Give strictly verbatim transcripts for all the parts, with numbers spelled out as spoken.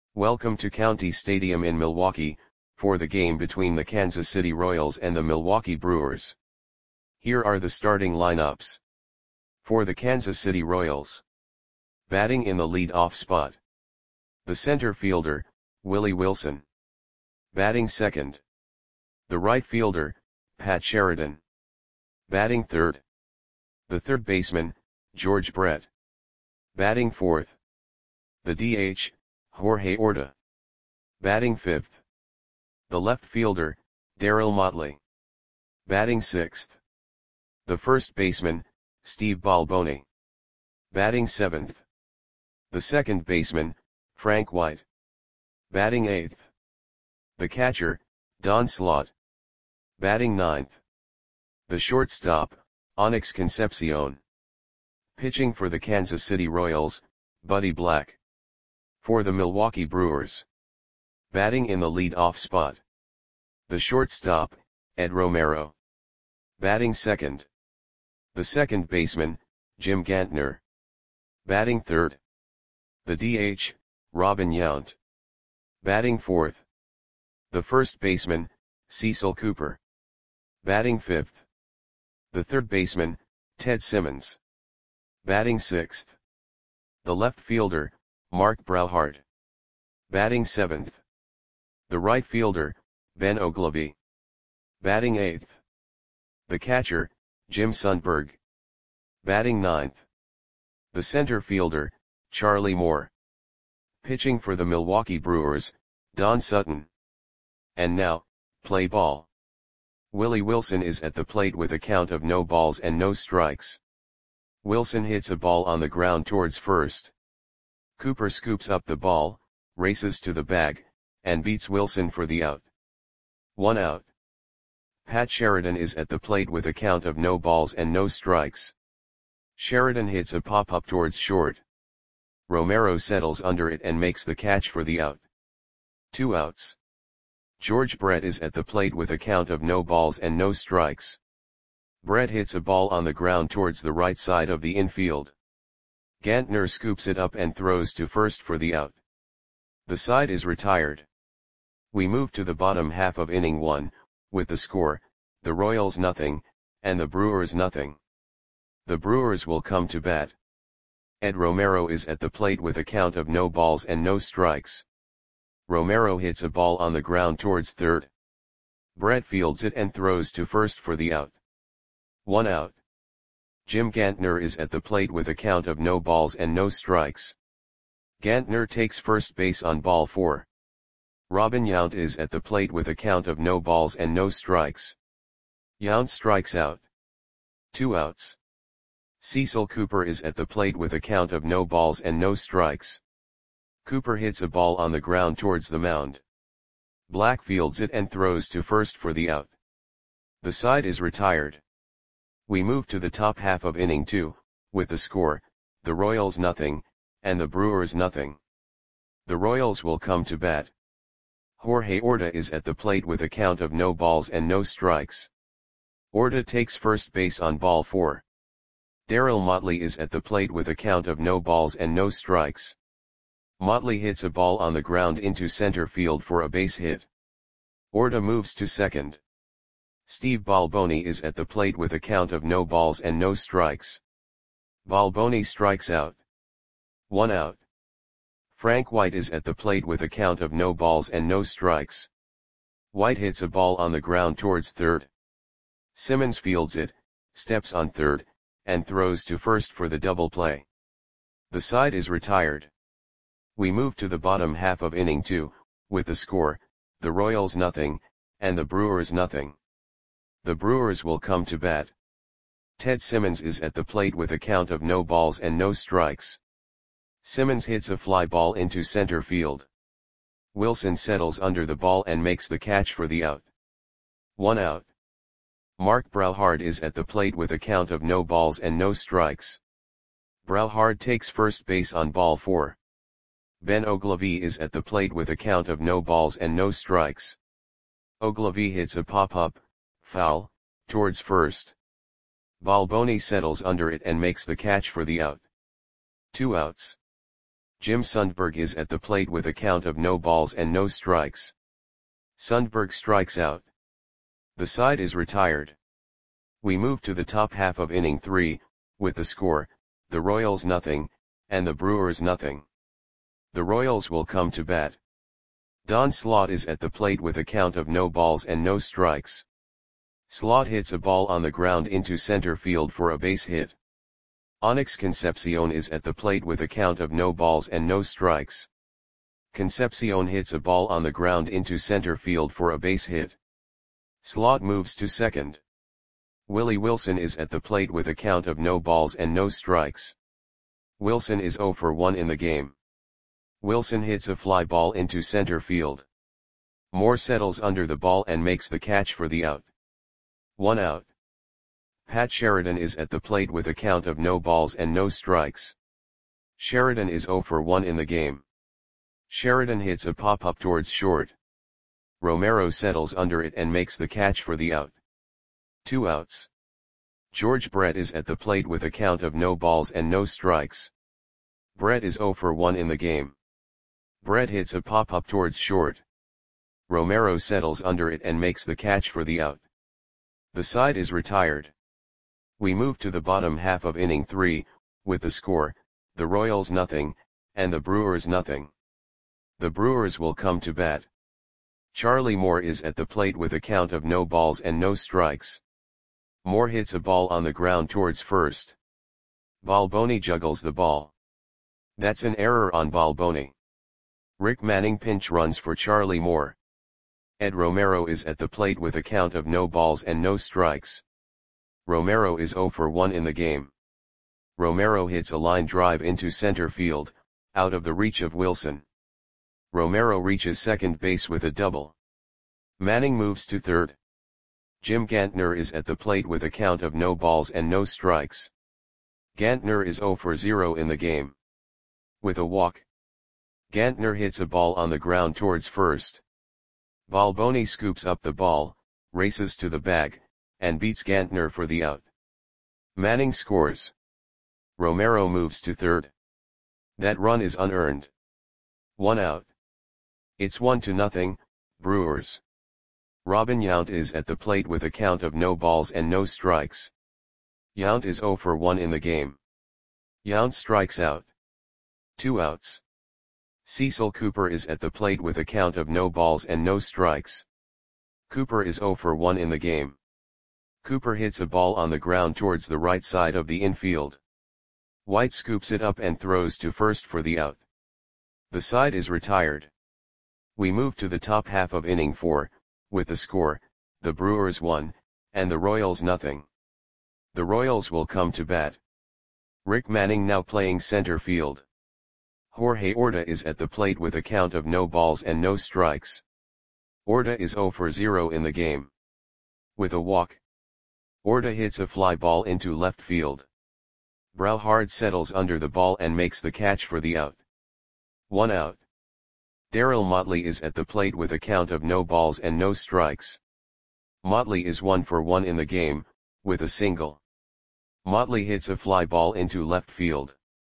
Welcome to County Stadium in Milwaukee, for the game between the Kansas City Royals and the Milwaukee Brewers. Here are the starting lineups. For the Kansas City Royals. Batting in the lead-off spot. The center fielder, Willie Wilson. Batting second. The right fielder, Pat Sheridan. Batting third. The third baseman, George Brett. Batting fourth. The D H, Jorge Orta. Batting fifth. The left fielder, Darryl Motley. Batting sixth. The first baseman, Steve Balboni. Batting seventh. The second baseman, Frank White. Batting eighth. The catcher, Don Slaught. Batting ninth. The shortstop, Onyx Concepcion. Pitching for the Kansas City Royals, Buddy Black. For the Milwaukee Brewers. Batting in the lead-off spot. The shortstop, Ed Romero. Batting second. The second baseman, Jim Gantner. Batting third. The D H, Robin Yount. Batting fourth. The first baseman, Cecil Cooper. Batting fifth. The third baseman, Ted Simmons. Batting sixth. The left fielder, Mark Brauhart. Batting seventh. The right fielder, Ben Oglivie. Batting eighth. The catcher, Jim Sundberg. Batting ninth. The center fielder, Charlie Moore. Pitching for the Milwaukee Brewers, Don Sutton. And now, play ball. Willie Wilson is at the plate with a count of no balls and no strikes. Wilson hits a ball on the ground towards first. Cooper scoops up the ball, races to the bag, and beats Wilson for the out. One out. Pat Sheridan is at the plate with a count of no balls and no strikes. Sheridan hits a pop-up towards short. Romero settles under it and makes the catch for the out. Two outs. George Brett is at the plate with a count of no balls and no strikes. Brett hits a ball on the ground towards the right side of the infield. Gantner scoops it up and throws to first for the out. The side is retired. We move to the bottom half of inning one, with the score, the Royals nothing, and the Brewers nothing. The Brewers will come to bat. Ed Romero is at the plate with a count of no balls and no strikes. Romero hits a ball on the ground towards third. Brett fields it and throws to first for the out. One out. Jim Gantner is at the plate with a count of no balls and no strikes. Gantner takes first base on ball four. Robin Yount is at the plate with a count of no balls and no strikes. Yount strikes out. Two outs. Cecil Cooper is at the plate with a count of no balls and no strikes. Cooper hits a ball on the ground towards the mound. Black fields it and throws to first for the out. The side is retired. We move to the top half of inning two, with the score, the Royals nothing, and the Brewers nothing. The Royals will come to bat. Jorge Orta is at the plate with a count of no balls and no strikes. Orta takes first base on ball four. Darryl Motley is at the plate with a count of no balls and no strikes. Motley hits a ball on the ground into center field for a base hit. Orta moves to second. Steve Balboni is at the plate with a count of no balls and no strikes. Balboni strikes out. One out. Frank White is at the plate with a count of no balls and no strikes. White hits a ball on the ground towards third. Simmons fields it, steps on third, and throws to first for the double play. The side is retired. We move to the bottom half of inning two, with the score, the Royals nothing, and the Brewers nothing. The Brewers will come to bat. Ted Simmons is at the plate with a count of no balls and no strikes. Simmons hits a fly ball into center field. Wilson settles under the ball and makes the catch for the out. One out. Mark Brauhart is at the plate with a count of no balls and no strikes. Brauhart takes first base on ball four. Ben Oglivie is at the plate with a count of no balls and no strikes. Oglivie hits a pop-up, foul, towards first. Balboni settles under it and makes the catch for the out. Two outs. Jim Sundberg is at the plate with a count of no balls and no strikes. Sundberg strikes out. The side is retired. We move to the top half of inning three, with the score, the Royals nothing, and the Brewers nothing. The Royals will come to bat. Don Slaught is at the plate with a count of no balls and no strikes. Slaught hits a ball on the ground into center field for a base hit. Onyx Concepcion is at the plate with a count of no balls and no strikes. Concepcion hits a ball on the ground into center field for a base hit. Slaught moves to second. Willie Wilson is at the plate with a count of no balls and no strikes. Wilson is oh for one in the game. Wilson hits a fly ball into center field. Moore settles under the ball and makes the catch for the out. One out. Pat Sheridan is at the plate with a count of no balls and no strikes. Sheridan is oh for one in the game. Sheridan hits a pop-up towards short. Romero settles under it and makes the catch for the out. Two outs. George Brett is at the plate with a count of no balls and no strikes. Brett is oh for one in the game. Brett hits a pop-up towards short. Romero settles under it and makes the catch for the out. The side is retired. We move to the bottom half of inning three, with the score, the Royals nothing, and the Brewers nothing. The Brewers will come to bat. Charlie Moore is at the plate with a count of no balls and no strikes. Moore hits a ball on the ground towards first. Balboni juggles the ball. That's an error on Balboni. Rick Manning pinch runs for Charlie Moore. Ed Romero is at the plate with a count of no balls and no strikes. Romero is oh for one in the game. Romero hits a line drive into center field, out of the reach of Wilson. Romero reaches second base with a double. Manning moves to third. Jim Gantner is at the plate with a count of no balls and no strikes. Gantner is oh for zero in the game. With a walk. Gantner hits a ball on the ground towards first. Balboni scoops up the ball, races to the bag, and beats Gantner for the out. Manning scores. Romero moves to third. That run is unearned. One out. It's one to nothing, Brewers. Robin Yount is at the plate with a count of no balls and no strikes. Yount is oh for one in the game. Yount strikes out. Two outs. Cecil Cooper is at the plate with a count of no balls and no strikes. Cooper is oh for one in the game. Cooper hits a ball on the ground towards the right side of the infield. White scoops it up and throws to first for the out. The side is retired. We move to the top half of inning four, with the score, the Brewers one, and the Royals nothing. The Royals will come to bat. Rick Manning now playing center field. Jorge Orta is at the plate with a count of no balls and no strikes. Orta is oh for zero in the game. With a walk. Orta hits a fly ball into left field. Brauhard settles under the ball and makes the catch for the out. One out. Darryl Motley is at the plate with a count of no balls and no strikes. Motley is one for one in the game, with a single. Motley hits a fly ball into left field.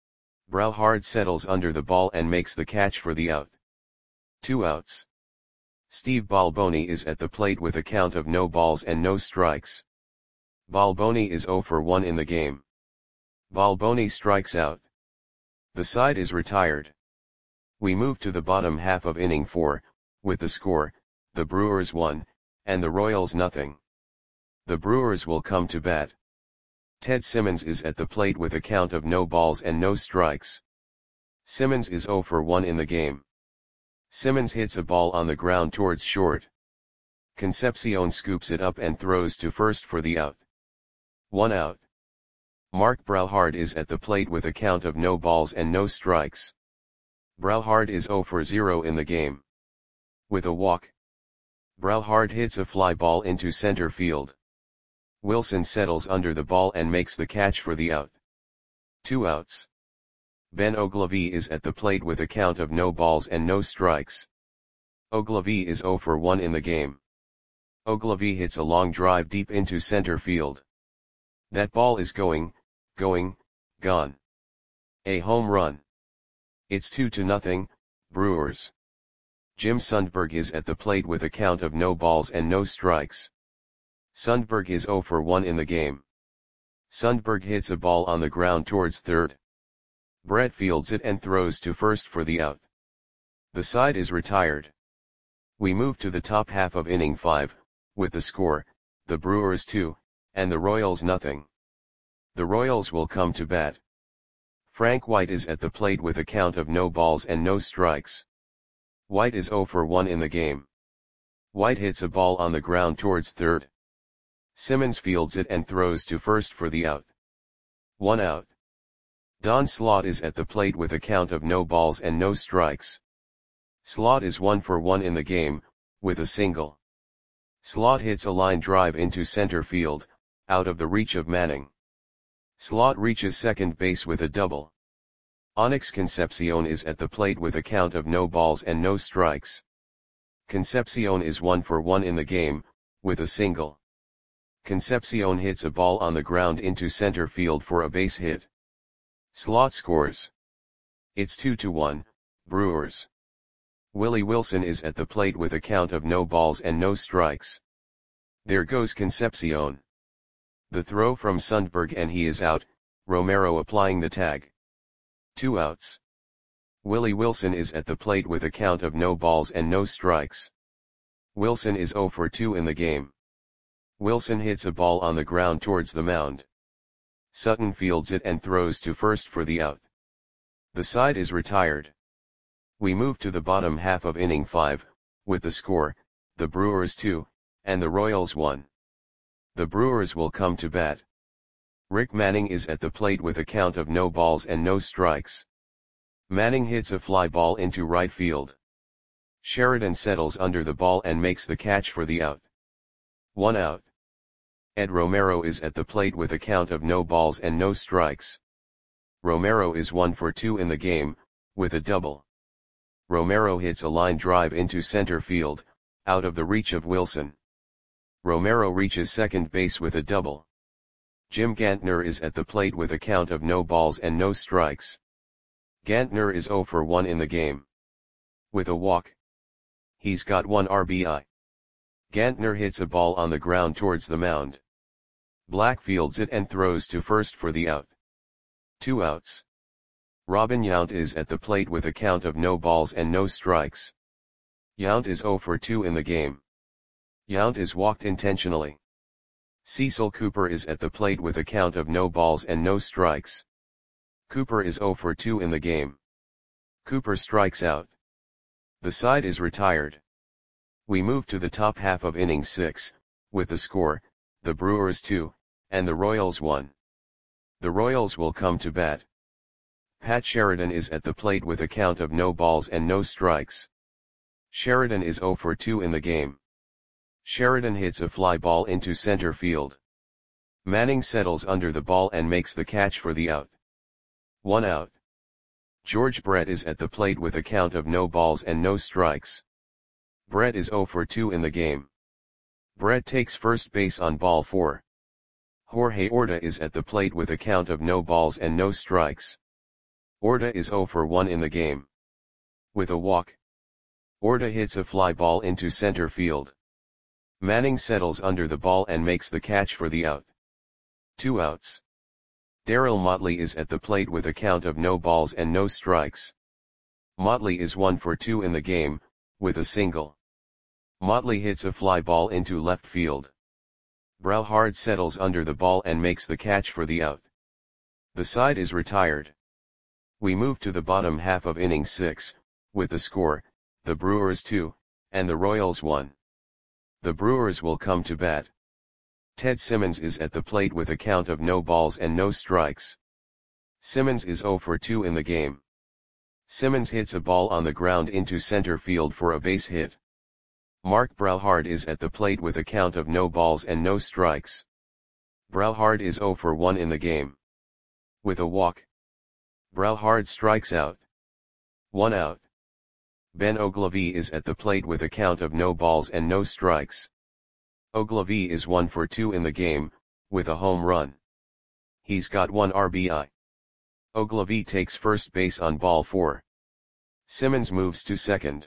Brauhard settles under the ball and makes the catch for the out. Two outs. Steve Balboni is at the plate with a count of no balls and no strikes. Balboni is oh for one in the game. Balboni strikes out. The side is retired. We move to the bottom half of inning four, with the score, the Brewers one, and the Royals nothing. The Brewers will come to bat. Ted Simmons is at the plate with a count of no balls and no strikes. Simmons is oh for one in the game. Simmons hits a ball on the ground towards short. Concepcion scoops it up and throws to first for the out. One out. Mark Brauhard is at the plate with a count of no balls and no strikes. Brauhard is oh for zero in the game. With a walk. Brauhard hits a fly ball into center field. Wilson settles under the ball and makes the catch for the out. Two outs. Ben Ogilvie is at the plate with a count of no balls and no strikes. Ogilvie is oh for one in the game. Ogilvie hits a long drive deep into center field. That ball is going, going, gone. A home run. It's two to nothing, Brewers. Jim Sundberg is at the plate with a count of no balls and no strikes. Sundberg is zero for one in the game. Sundberg hits a ball on the ground towards third. Brett fields it and throws to first for the out. The side is retired. We move to the top half of inning five, with the score, the Brewers two, and the Royals nothing. The Royals will come to bat. Frank White is at the plate with a count of no balls and no strikes. White is zero for one in the game. White hits a ball on the ground towards third. Simmons fields it and throws to first for the out. One out. Don Slaught is at the plate with a count of no balls and no strikes. Slaught is one for one in the game, with a single. Slaught hits a line drive into center field, out of the reach of Manning. Slaught reaches second base with a double. Onyx Concepcion is at the plate with a count of no balls and no strikes. Concepcion is one for one in the game, with a single. Concepcion hits a ball on the ground into center field for a base hit. Slaught scores. It's two to one, Brewers. Willie Wilson is at the plate with a count of no balls and no strikes. There goes Concepcion. The throw from Sundberg and he is out, Romero applying the tag. Two outs. Willie Wilson is at the plate with a count of no balls and no strikes. Wilson is zero for two in the game. Wilson hits a ball on the ground towards the mound. Sutton fields it and throws to first for the out. The side is retired. We move to the bottom half of inning five, with the score, the Brewers two, and the Royals one. The Brewers will come to bat. Rick Manning is at the plate with a count of no balls and no strikes. Manning hits a fly ball into right field. Sheridan settles under the ball and makes the catch for the out. One out. Ed Romero is at the plate with a count of no balls and no strikes. Romero is one for two in the game, with a double. Romero hits a line drive into center field, out of the reach of Wilson. Romero reaches second base with a double. Jim Gantner is at the plate with a count of no balls and no strikes. Gantner is zero for one in the game. With a walk. He's got one R B I. Gantner hits a ball on the ground towards the mound. Black fields it and throws to first for the out. Two outs. Robin Yount is at the plate with a count of no balls and no strikes. Yount is zero for two in the game. Yount is walked intentionally. Cecil Cooper is at the plate with a count of no balls and no strikes. Cooper is zero for two in the game. Cooper strikes out. The side is retired. We move to the top half of inning six, with the score, the Brewers two, and the Royals one. The Royals will come to bat. Pat Sheridan is at the plate with a count of no balls and no strikes. Sheridan is zero for two in the game. Sheridan hits a fly ball into center field. Manning settles under the ball and makes the catch for the out. One out. George Brett is at the plate with a count of no balls and no strikes. Brett is zero for two in the game. Brett takes first base on ball four. Jorge Orta is at the plate with a count of no balls and no strikes. Orta is zero for one in the game. With a walk. Orta hits a fly ball into center field. Manning settles under the ball and makes the catch for the out. Two outs. Darryl Motley is at the plate with a count of no balls and no strikes. Motley is one for two in the game, with a single. Motley hits a fly ball into left field. Browhard settles under the ball and makes the catch for the out. The side is retired. We move to the bottom half of inning six, with the score, the Brewers two, and the Royals one. The Brewers will come to bat. Ted Simmons is at the plate with a count of no balls and no strikes. Simmons is zero for two in the game. Simmons hits a ball on the ground into center field for a base hit. Mark Browhard is at the plate with a count of no balls and no strikes. Browhard is zero for one in the game. With a walk. Browhard strikes out. One out. Ben Ogilvie is at the plate with a count of no balls and no strikes. Ogilvie is one for two in the game, with a home run. He's got one R B I. Ogilvie takes first base on ball four. Simmons moves to second.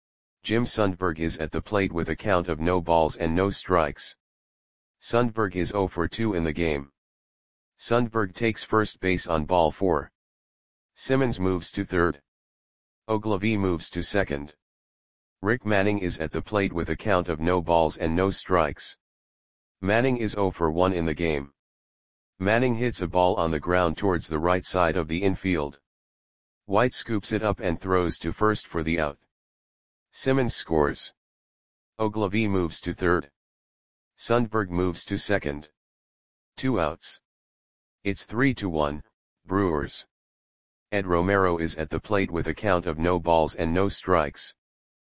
Jim Sundberg is at the plate with a count of no balls and no strikes. Sundberg is zero for two in the game. Sundberg takes first base on ball four. Simmons moves to third. Ogilvie moves to second. Rick Manning is at the plate with a count of no balls and no strikes. Manning is zero for one in the game. Manning hits a ball on the ground towards the right side of the infield. White scoops it up and throws to first for the out. Simmons scores. Ogilvie moves to third. Sundberg moves to second. Two outs. It's three to one, Brewers. Ed Romero is at the plate with a count of no balls and no strikes.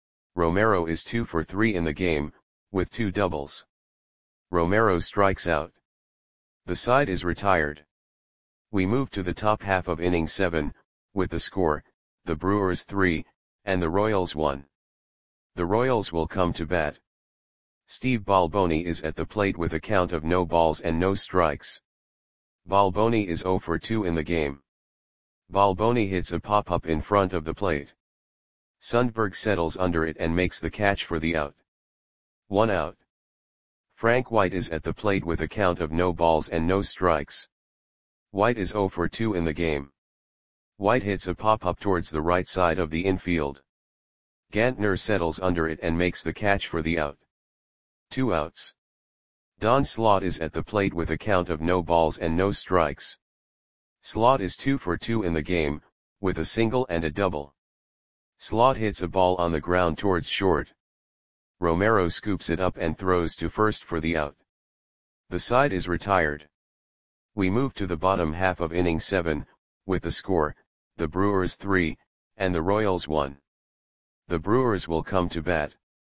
Romero is two for three in the game, with two doubles. Romero strikes out. The side is retired. We move to the top half of inning seven, with the score, the Brewers three, and the Royals one. The Royals will come to bat. Steve Balboni is at the plate with a count of no balls and no strikes. Balboni is zero for two in the game. Balboni hits a pop-up in front of the plate. Sundberg settles under it and makes the catch for the out. One out. Frank White is at the plate with a count of no balls and no strikes. White is zero for two in the game. White hits a pop-up towards the right side of the infield. Gantner settles under it and makes the catch for the out. Two outs. Don Slaught is at the plate with a count of no balls and no strikes. Slaught is two for two in the game, with a single and a double. Slaught hits a ball on the ground towards short. Romero scoops it up and throws to first for the out. The side is retired. We move to the bottom half of inning seven, with the score, the Brewers three, and the Royals one. The Brewers will come to bat.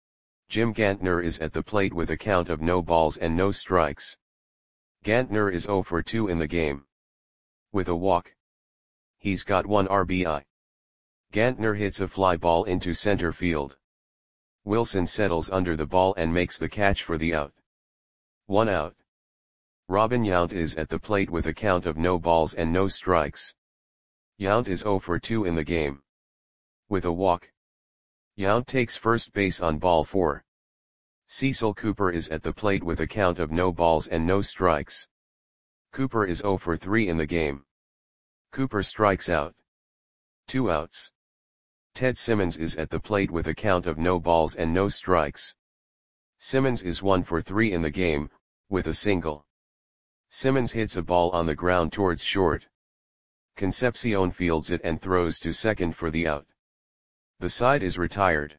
Jim Gantner is at the plate with a count of no balls and no strikes. Gantner is zero for two in the game. With a walk. He's got one R B I. Gantner hits a fly ball into center field. Wilson settles under the ball and makes the catch for the out. One out. Robin Yount is at the plate with a count of no balls and no strikes. Yount is zero for two in the game. With a walk. Yount takes first base on ball four. Cecil Cooper is at the plate with a count of no balls and no strikes. Cooper is zero for three in the game. Cooper strikes out. Two outs. Ted Simmons is at the plate with a count of no balls and no strikes. Simmons is one for three in the game, with a single. Simmons hits a ball on the ground towards short. Concepcion fields it and throws to second for the out. The side is retired.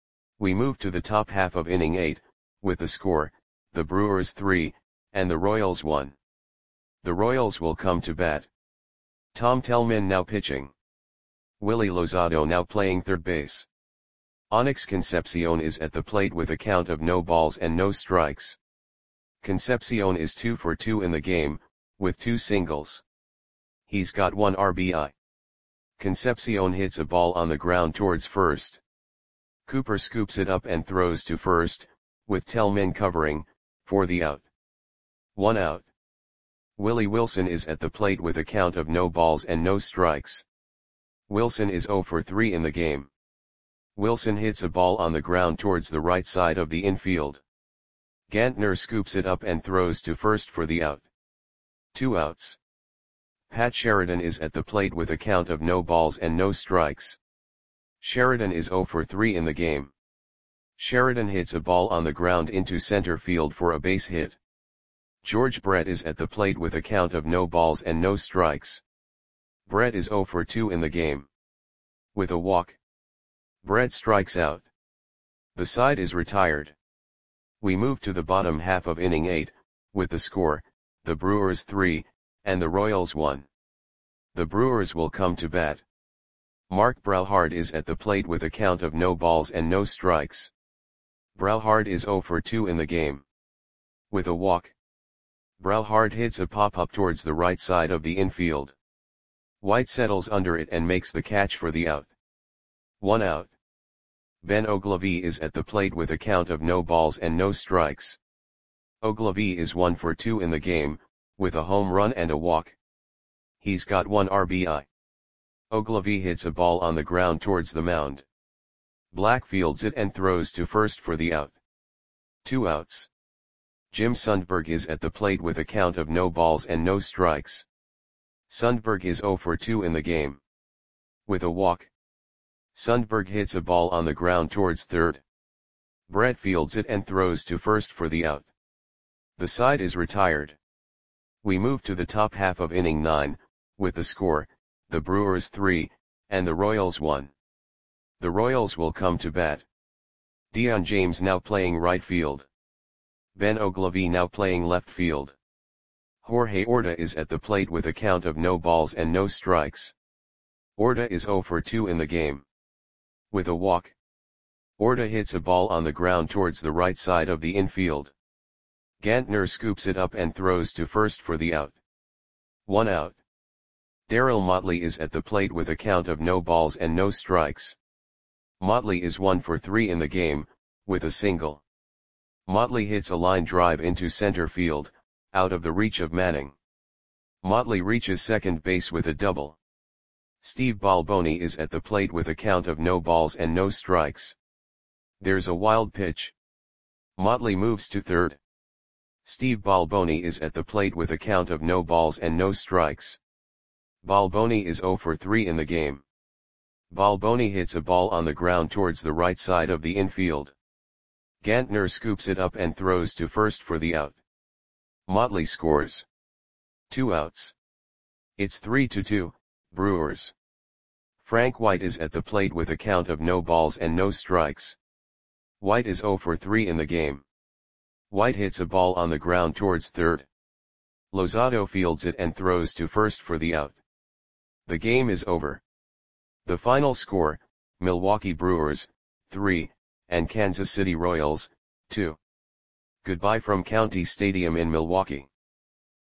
We move to the top half of inning eight, with the score, the Brewers three, and the Royals one. The Royals will come to bat. Tom Tellman now pitching. Willie Lozado now playing third base. Onyx Concepcion is at the plate with a count of no balls and no strikes. Concepcion is two for two in the game, with two singles. He's got one R B I. Concepcion hits a ball on the ground towards first. Cooper scoops it up and throws to first, with Tellman covering, for the out. One out. Willie Wilson is at the plate with a count of no balls and no strikes. Wilson is zero for three in the game. Wilson hits a ball on the ground towards the right side of the infield. Gantner scoops it up and throws to first for the out. Two outs. Pat Sheridan is at the plate with a count of no balls and no strikes. Sheridan is zero for three in the game. Sheridan hits a ball on the ground into center field for a base hit. George Brett is at the plate with a count of no balls and no strikes. Brett is zero for two in the game. With a walk. Brett strikes out. The side is retired. We move to the bottom half of inning eight, with the score, the Brewers three, and the Royals one. The Brewers will come to bat. Mark Brauhard is at the plate with a count of no balls and no strikes. Brauhard is zero for two in the game. With a walk. Brauhard hits a pop-up towards the right side of the infield. White settles under it and makes the catch for the out. One out. Ben Ogilvie is at the plate with a count of no balls and no strikes. Ogilvie is one for two in the game, with a home run and a walk. He's got one R B I. Ogilvy hits a ball on the ground towards the mound. Black fields it and throws to first for the out. Two outs. Jim Sundberg is at the plate with a count of no balls and no strikes. Sundberg is zero for two in the game. With a walk. Sundberg hits a ball on the ground towards third. Brett fields it and throws to first for the out. The side is retired. We move to the top half of inning nine, with the score, the Brewers three, and the Royals one. The Royals will come to bat. Dion James now playing right field. Ben Ogilvy now playing left field. Jorge Orta is at the plate with a count of no balls and no strikes. Orta is zero for two in the game. With a walk. Orta hits a ball on the ground towards the right side of the infield. Gantner scoops it up and throws to first for the out. One out. Darryl Motley is at the plate with a count of no balls and no strikes. Motley is one for three in the game, with a single. Motley hits a line drive into center field, out of the reach of Manning. Motley reaches second base with a double. Steve Balboni is at the plate with a count of no balls and no strikes. There's a wild pitch. Motley moves to third. Steve Balboni is at the plate with a count of no balls and no strikes. Balboni is zero for three in the game. Balboni hits a ball on the ground towards the right side of the infield. Gantner scoops it up and throws to first for the out. Motley scores. Two outs. It's three to two, Brewers. Frank White is at the plate with a count of no balls and no strikes. White is zero for three in the game. White hits a ball on the ground towards third. Lozado fields it and throws to first for the out. The game is over. The final score, Milwaukee Brewers, three, and Kansas City Royals, two. Goodbye from County Stadium in Milwaukee.